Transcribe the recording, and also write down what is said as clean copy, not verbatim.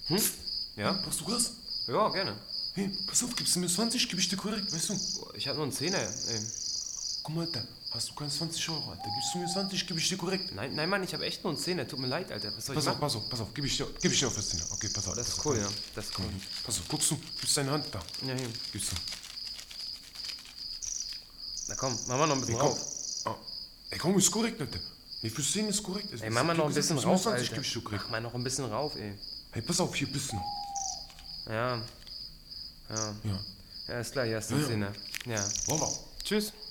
Ja? Brauchst du Gas? Ja, gerne. Hey, pass auf, gibst du mir 20, gib ich dir korrekt, weißt du? Ich hab nur einen Zehner, ey. Guck mal, Alter, hast du keine 20 Euro, Alter. Gibst du mir 20, gib ich dir korrekt. Nein, Mann, ich hab echt nur einen Zehner. Tut mir leid, Alter. Was soll ich Pass auf, machen? pass auf, gib ich dir auf das Zehner. Okay, pass auf. Das pass ist auf, cool, pass ja. auf. Das ist Komm, cool. pass auf, guckst du, gibst deine Hand da. Ja, hier. Gibst du. Na komm, mach mal noch ein bisschen Ey, komm. rauf. Ah. Ey, komm, ist korrekt, Alter. Ey, fürs 10 ist korrekt. Ey, mach mal noch ein bisschen gibst du mir rauf, 20, Alter. gib ich dir korrekt. Mach mal noch ein bisschen rauf, ey. Hey, pass auf, hier bist du noch. Ja. Ja. Ja, ist klar, hier hast du einen Ja. Zehner. Ja. Wallah. Tschüss.